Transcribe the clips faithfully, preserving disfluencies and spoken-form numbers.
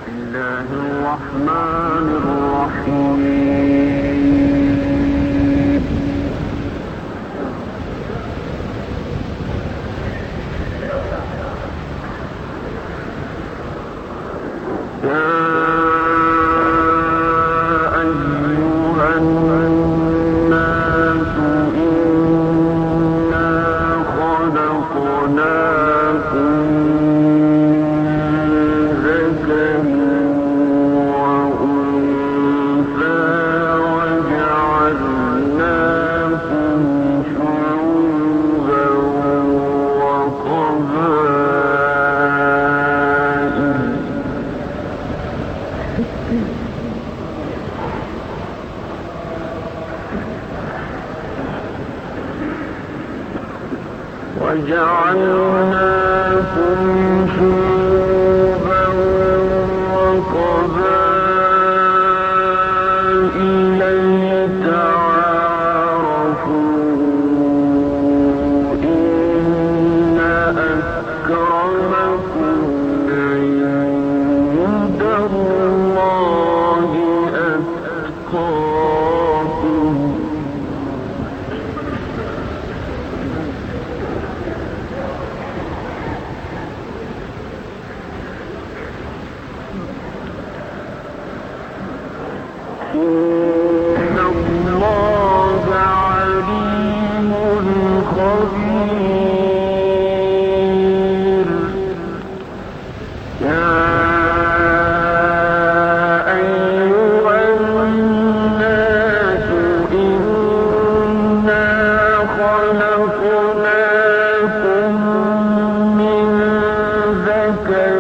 الله الرحمن الرحيم. وجعلناكم شعوبا وقبائل لتعارفوا إن أكرمكم عند الله أتقاكم. إن الله عليم خبير. يا أيها الناس إنا خلقناكم من ذكر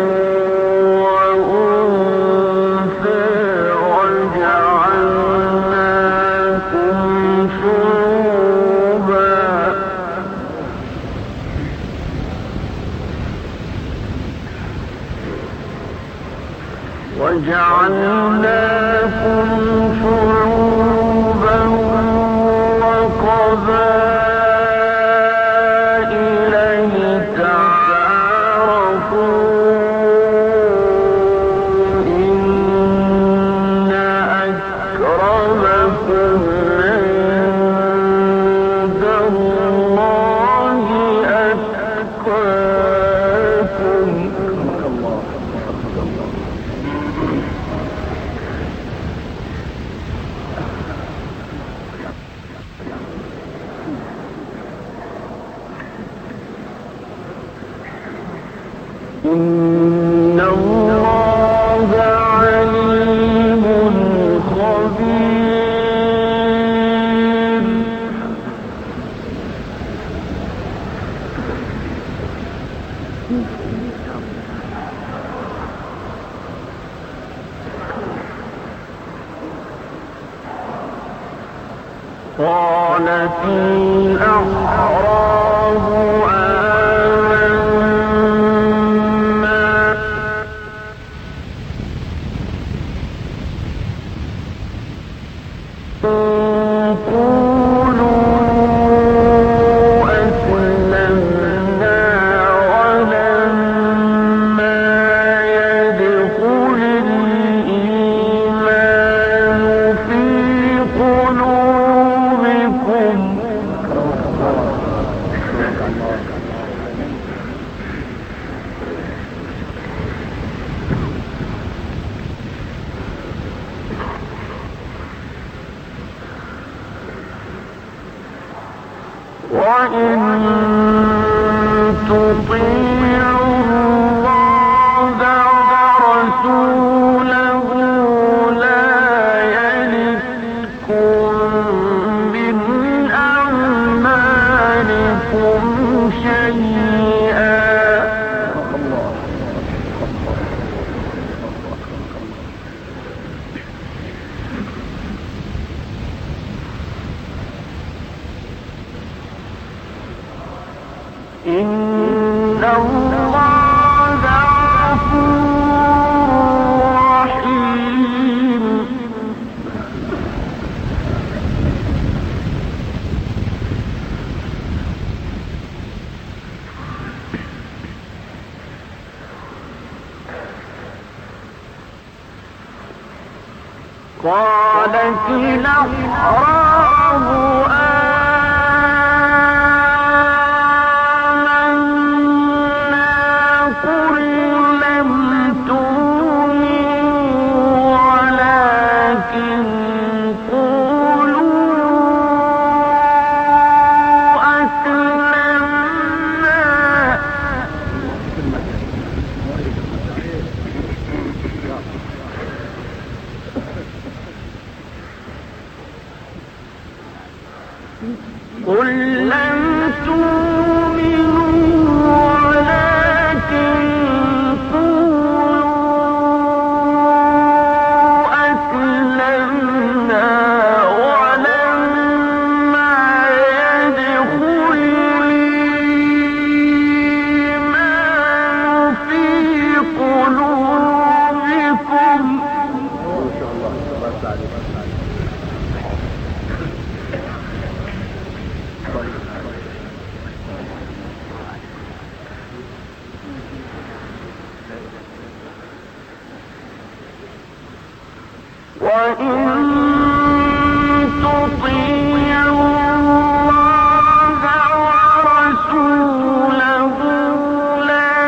وجعلناكم شعوبا وقبائل لتعارفوا إن أكرمكم عند الله أتقاكم. إن الله عليم خبير. قالت الأعراب آمنا قولوا أسلمنا ولما يدخل الإيمان في قلوبكم. وإن تطيعوا الله ورسوله لا يلدكم من أعمالكم شيئا. قالت الأعراب آمنا قل لم تؤمنوا ولكن قولوا أسلمنا قل لم تؤمنوا ولكن قولوا أسلمنا ولما يدخل الإيمان في قلوبكم وإن تطيعوا الله ورسوله لا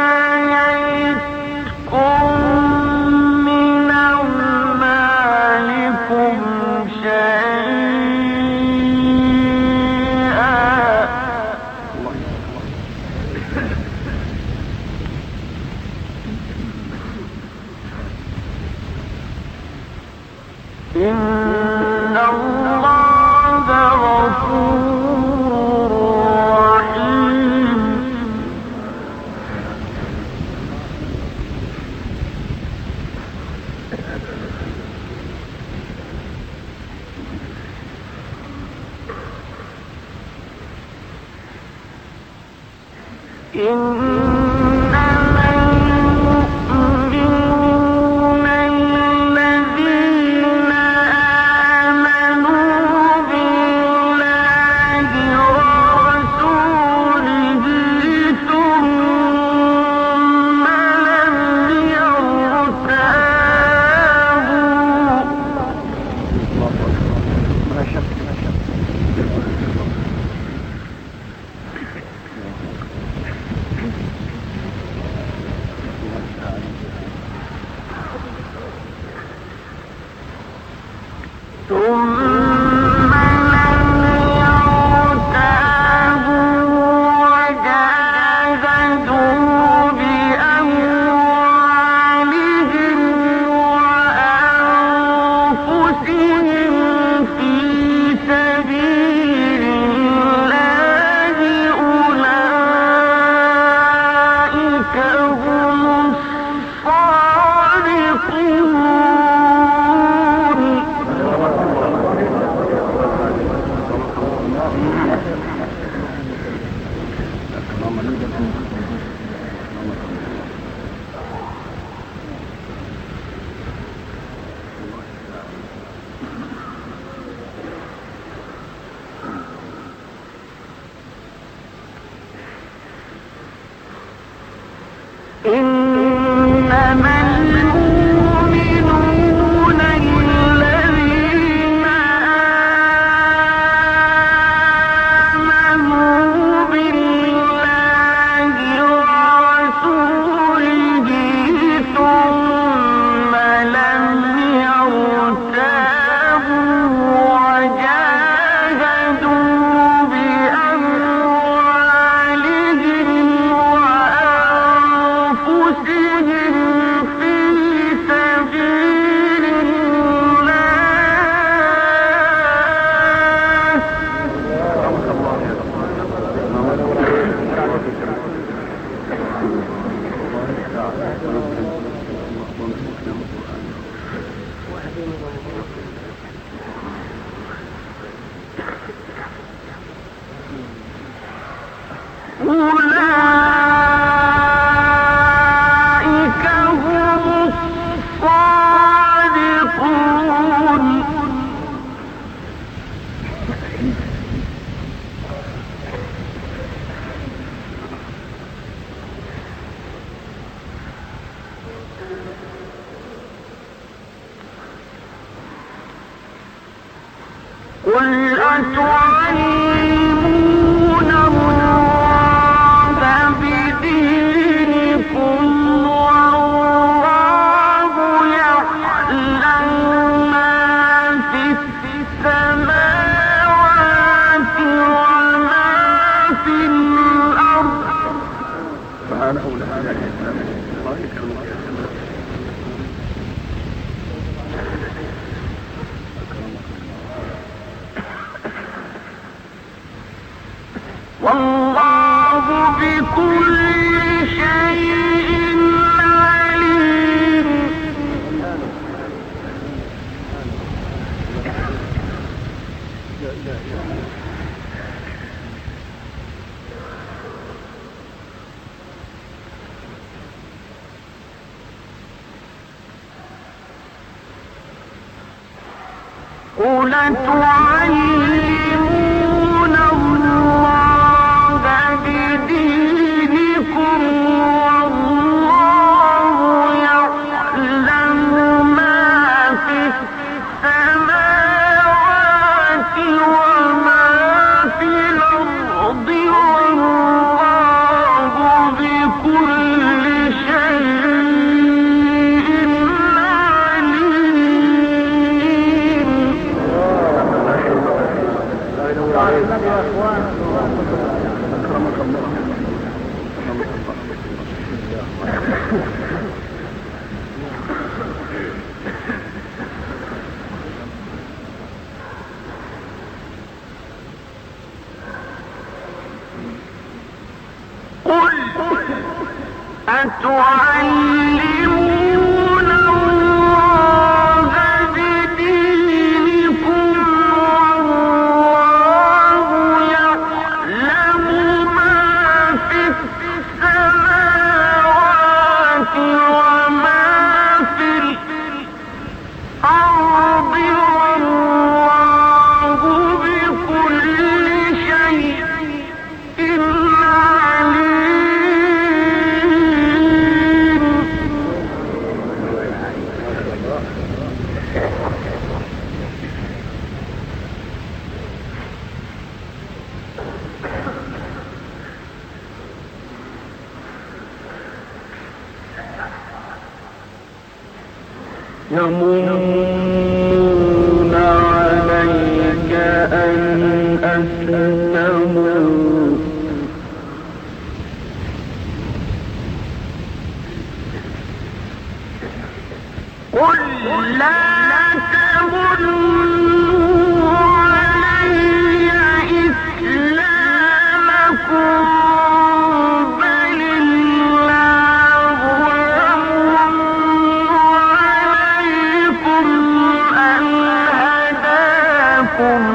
يلتكم من أعمالكم شيئا إن الله غفور رحيم إنما المؤمنون الذين آمنوا بالله ورسوله ثم لم يرتابوا قل أتعلمون الله بدينكم والله يعلم ما في السماوات وما في الأرض. سبحانه وتعالى الله يكرمك. والله بكل شيء عليم. قل تعلمون الله بدينكم والله يعلم ما في السماوات وما في الأرض والله بكل شيء أكرمك الله. قل أتعلمون الله بدينكم والله يعلم ما في السماوات وما في الأرض والله بكل شيء يمنون عليك أن أسلموا قل لا تمنوا علي إسلامكم بل الله يمن عليكم أن هداكم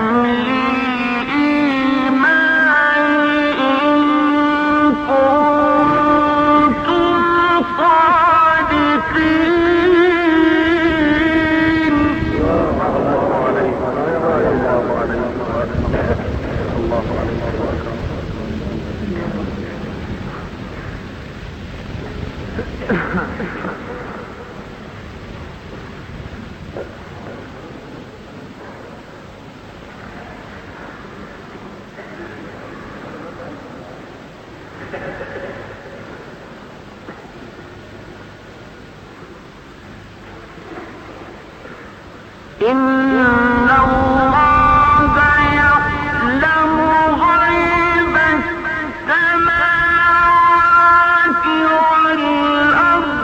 للإيمان إن كنتم صادقين. إن الله يعلم غيب السماوات والأرض.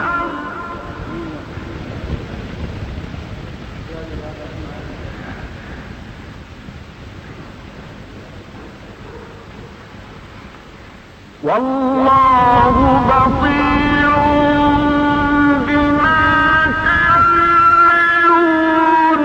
والله بصير بما تعملون.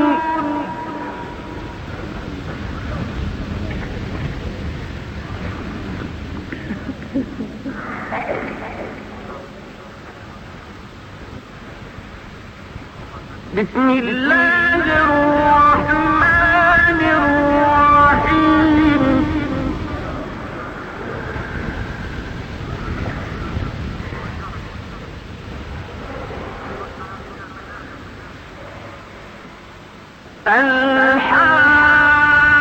بسم الله الرحمن الرحيم. الحمد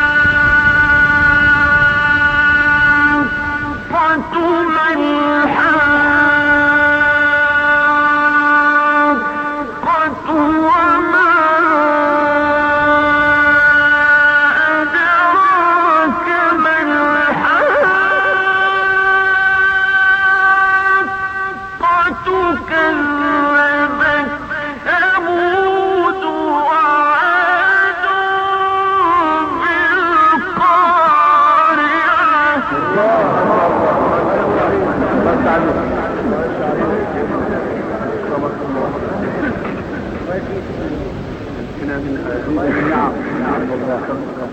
هنا من نعم نعم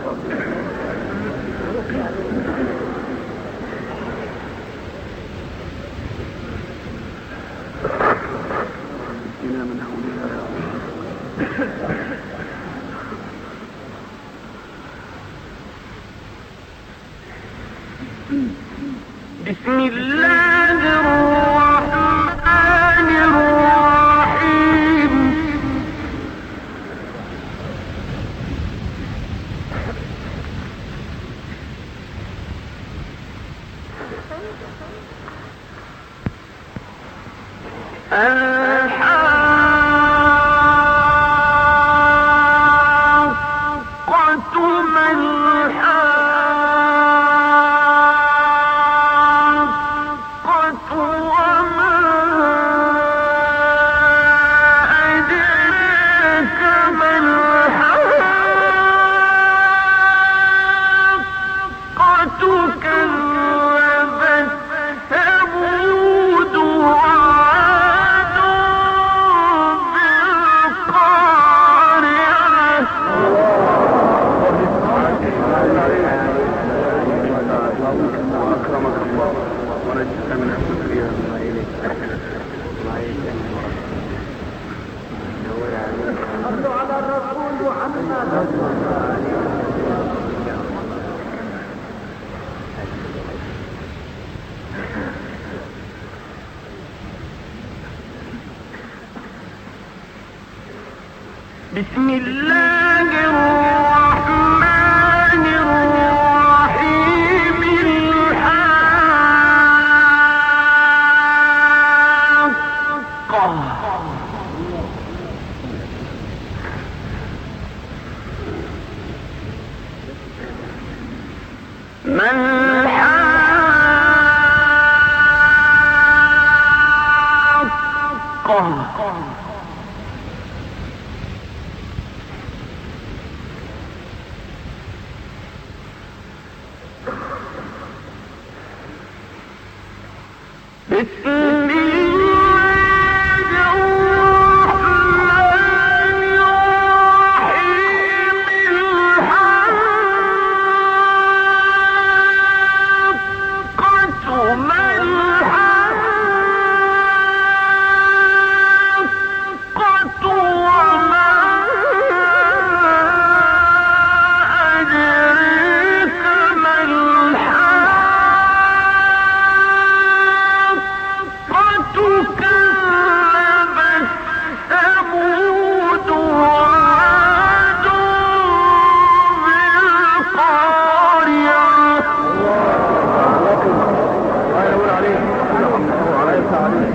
هنا من بسم الله الرحمن الرحيم الحاقة ما الحاقة وما أدراك ما الحاقة كذبت ثمود وعاد بالقارعة أكرمك الله ونجزك من الشكرية على الرسول محمد بسم الله الرحمن الرحيم الحاقة ما الحاقة بسم الله الرحمن الرحيم الحاقة ما الحاقة وما أدراك ما الحاقة كذبت ثمود وعاد بالقارعة الله ينور عليك الله يفتح عليك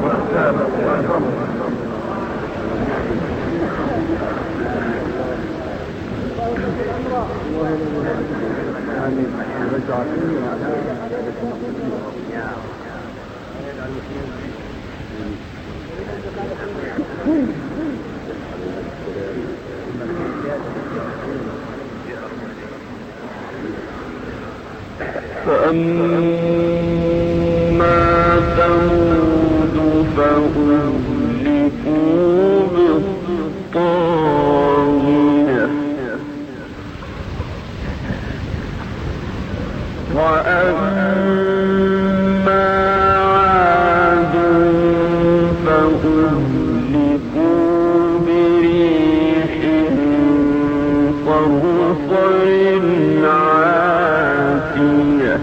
آمين رجع فأما ثمود فأهلكوا بالطاغية وأما عاد فأهلكوا بريح صرصر عاتية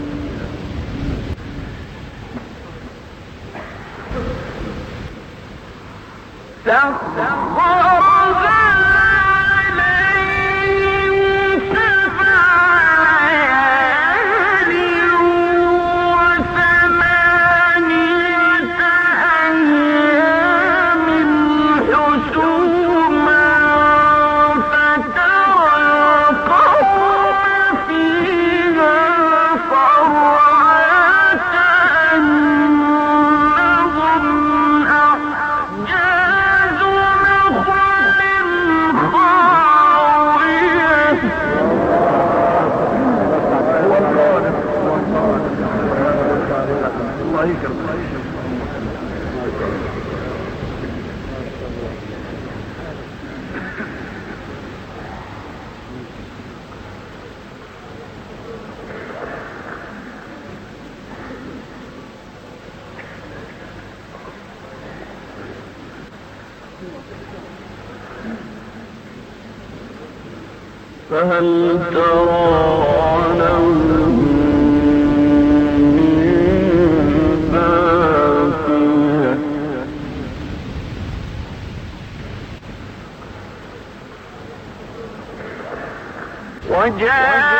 سخرها عليهم سبع ليال وثمانية أيام حسوما فترى القوم فيها صرعى كأنهم أعجاز نخل فهل ترى لهم من باقية وجاء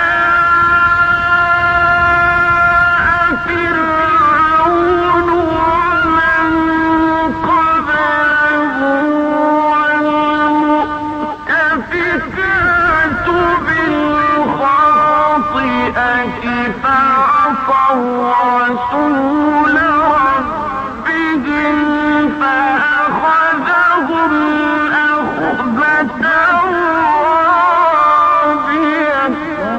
فعصوا رسول ربهم فأخذهم أخذة رابية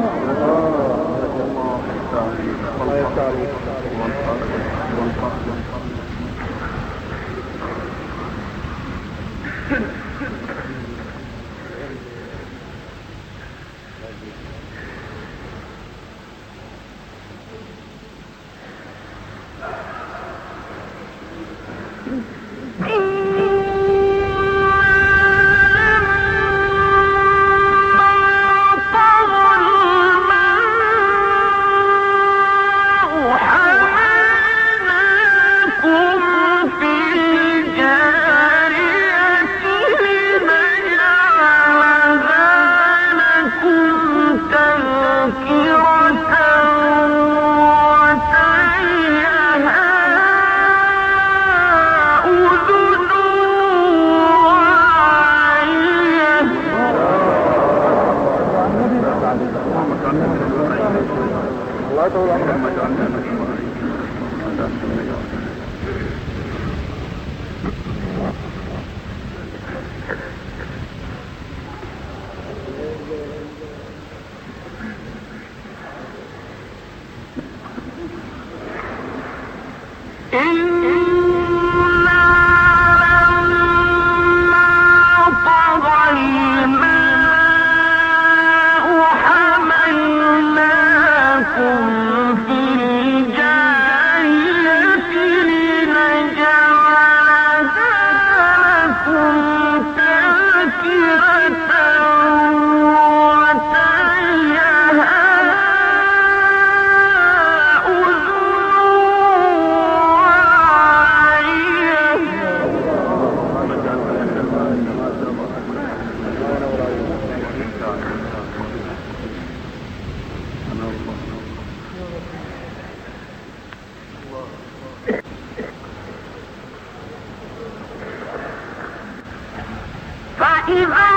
فإذا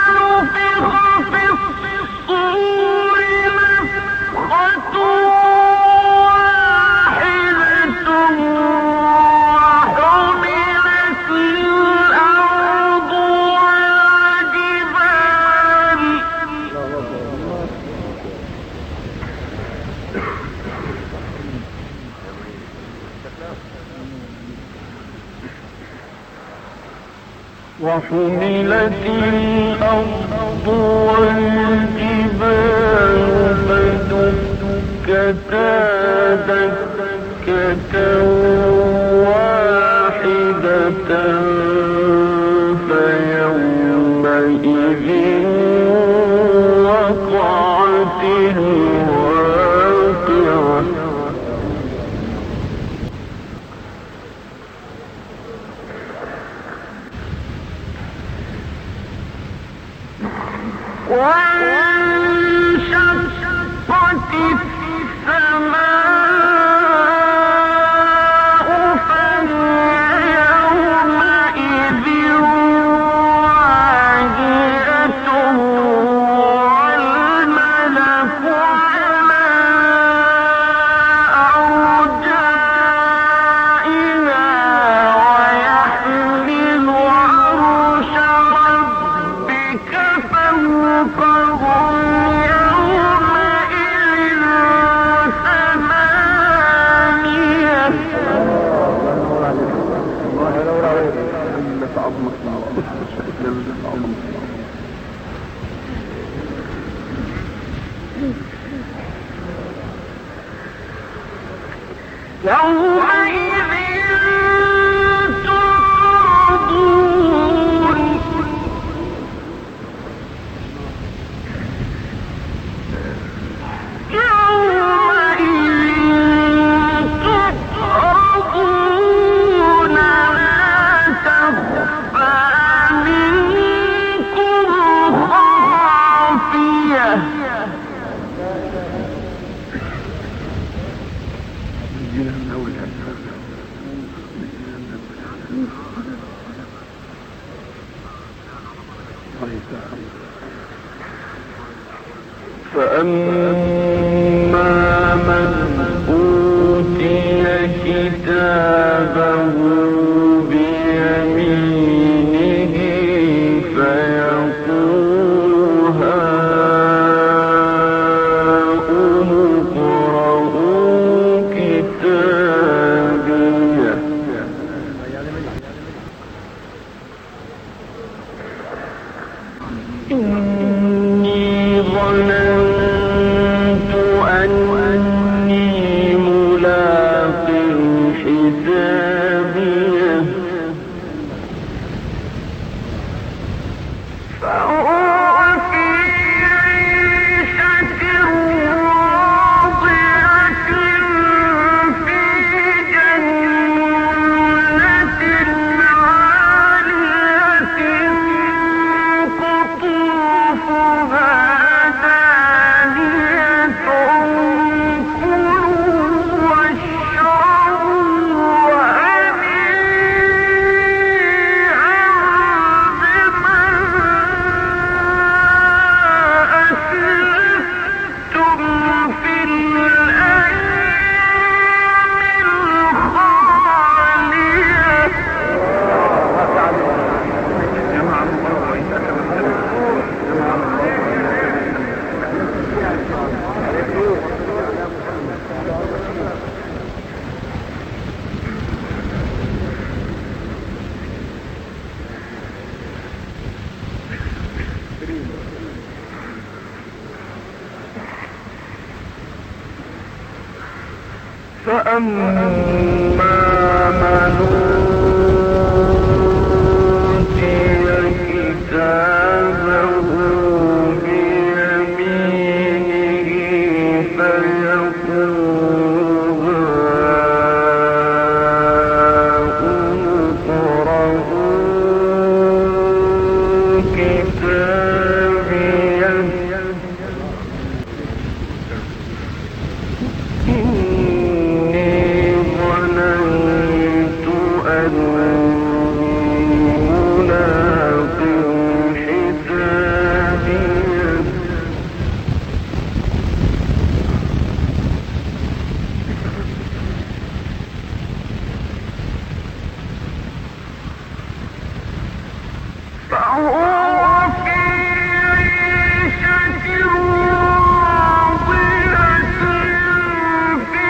نفخ في الصور نفخة واحدة وحملت الأرض والجبال وحملت الأرض والجبال فدكتا دكة واحدة فيومئذ وقعت الواقعة وانشقت السماء فهي يومئذ واهية والملك على أرجائها ويحمل عرش ربك فوقهم يومئذ ثمانية يومئذ تعرضون فأما من أوتي كتابه بيمينه فيقول هاؤم اقرءوا كتابيه إني ظننت أني ملاق حسابيه فهو في عيشة راضية في جنة عالية قطوفها دانية كلوا واشربوا هنيئا بما أسلفتم في الأيام الخالية جمع الله وإياك جمع فأما من أوتي كتابه بيمينه فيقول هاؤم اقرءوا كتابيه إني ظننت أني ملاق حسابيه فهو في عيشة راضية في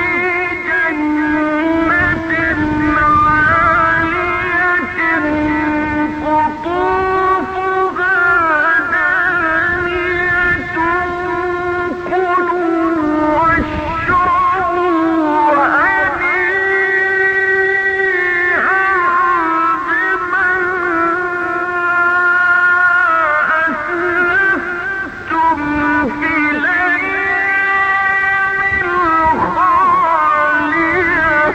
جنة عالية قطوفها دانية كلوا واشربوا هنيئا بما أسلفتم في الأيام الخالية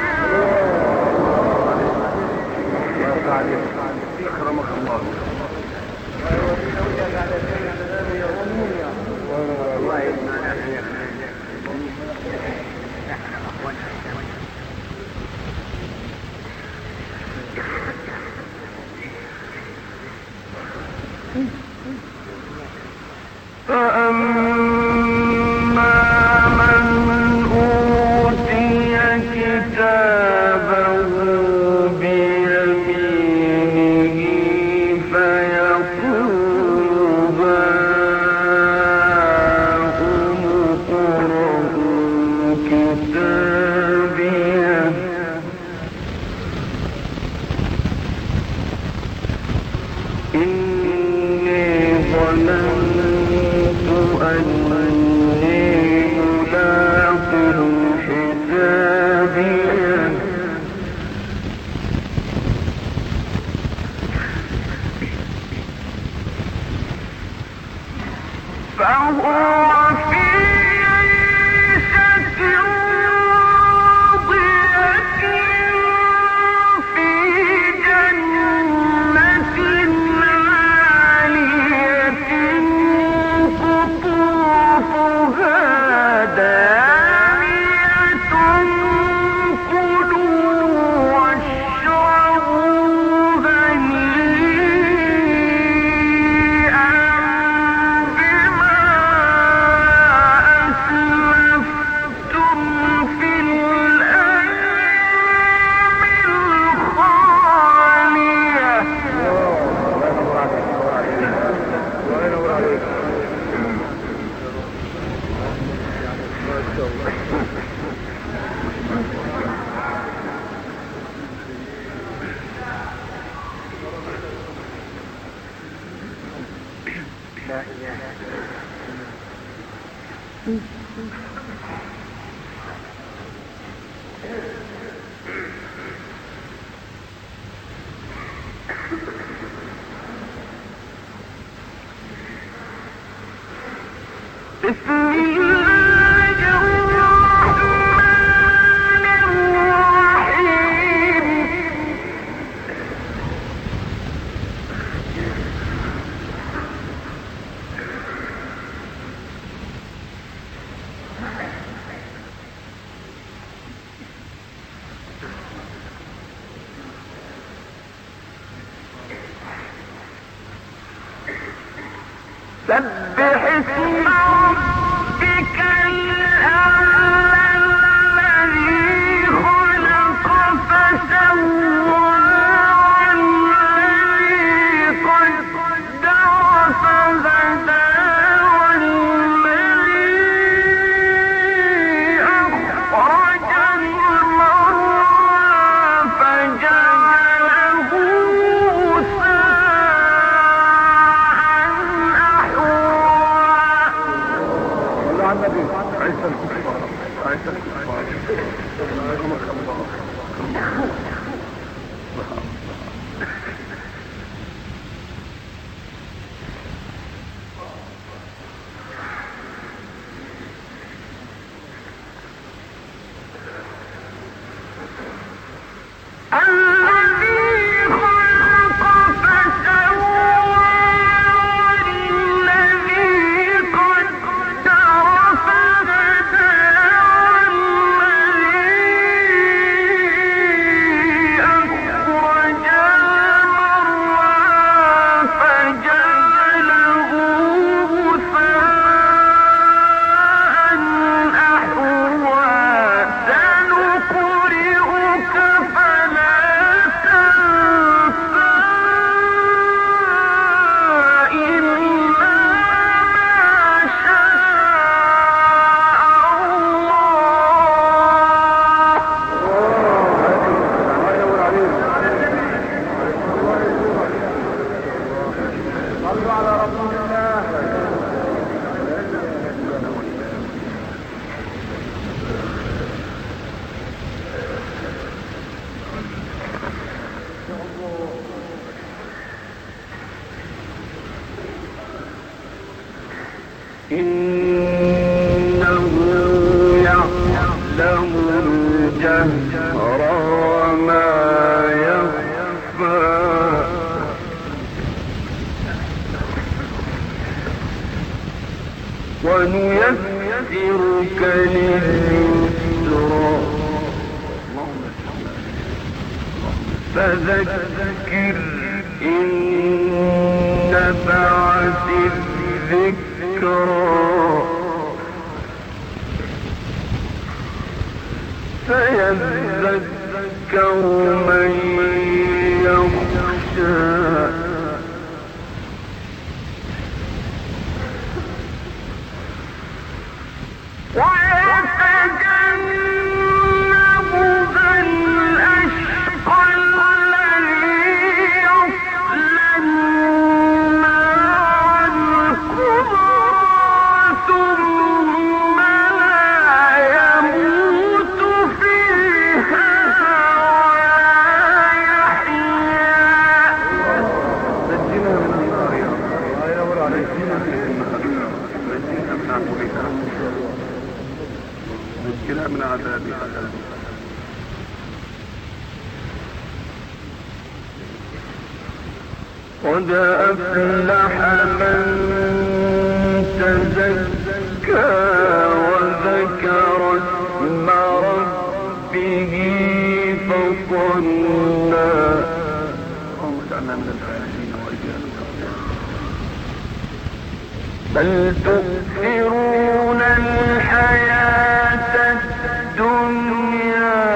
أكرمك الله فأما من أوتي كتابه بيمينه فيقول هاؤم اقرءوا كتابيه إني ظننت أني ملاق حسابيه فهو في عيشة راضية في جنة عالية قطوفها دانية كلوا واشربوا هنيئا سبح اسم ربك الأعلى الذي خلق فسوى والذي قدر فهدى والذي أخرج المرعى فجعله عيسى الكفار عيسى الكفار رحمك الله. إنه يعلم الجهر وما يخفى ونيسرك لليسرى فذكر إن نفعت الذكرى سيذكر من يخشى ويتجنبها الأشقى الذي يصلى النار الكبرى ثم لا يموت فيها ولا يحيا. نجنا من النار يا الله ينور عليك. نجنا من عذابها نجنا من عذابها. قد أفلح من تزكى وذكر اسم ربه فصلى اللهم اجعلنا من الفائزين وإياك. بل تؤثرون الحياة الدنيا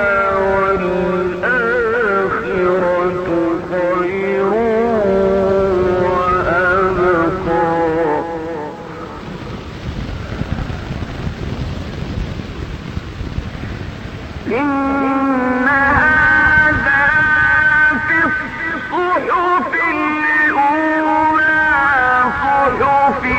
والآخرة خير وأبقى إن هذا في الصحف الأولى صحف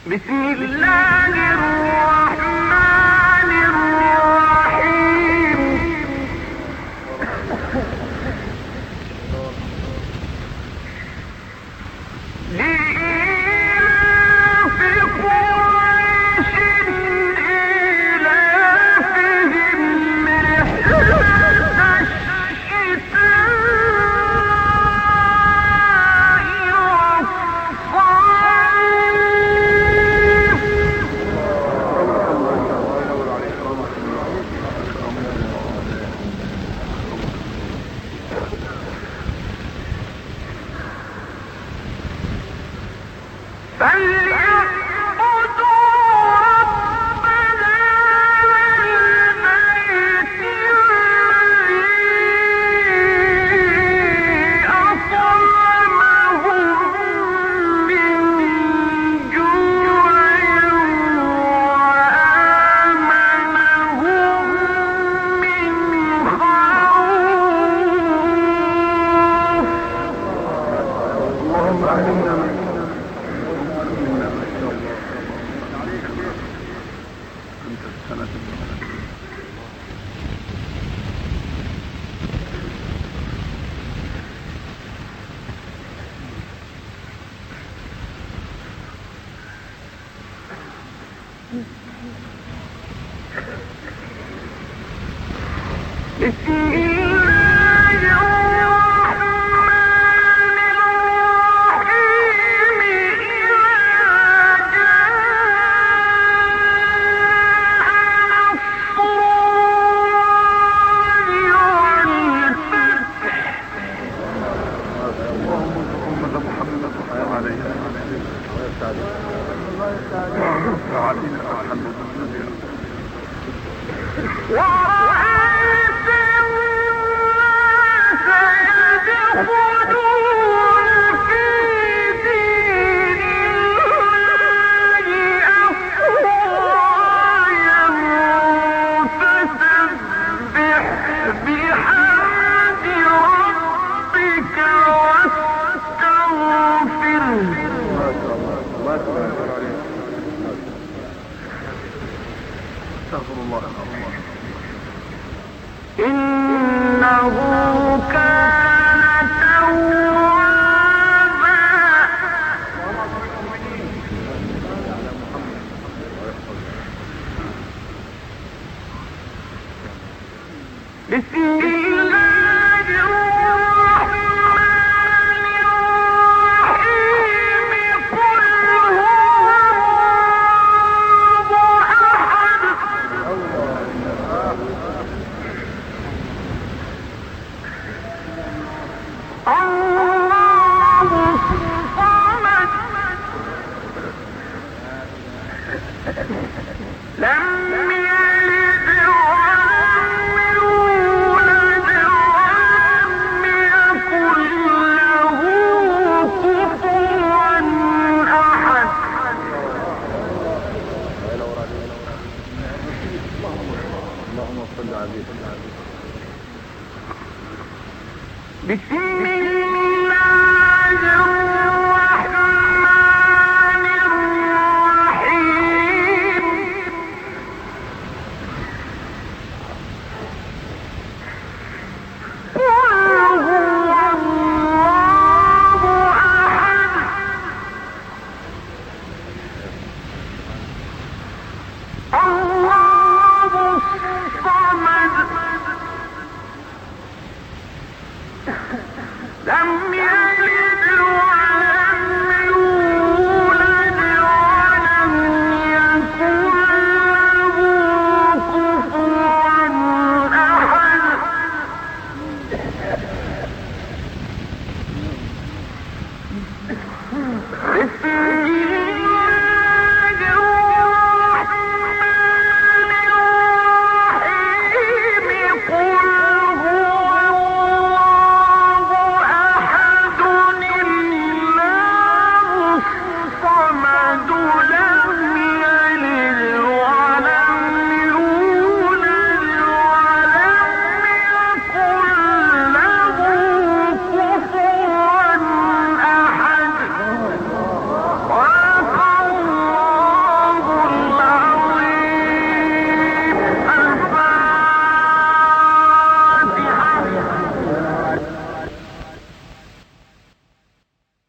بسم الله الرحمن الرحيم لإيلاف قريش إيلافهم رحلة الشتاء Oh!